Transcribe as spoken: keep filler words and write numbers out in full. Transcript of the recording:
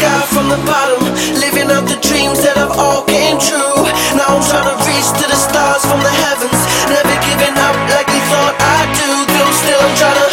sky from the bottom, living out the dreams that have all came true. Now I'm trying to reach to the stars from the heavens, never giving up like they thought I do. Though still I'm trying to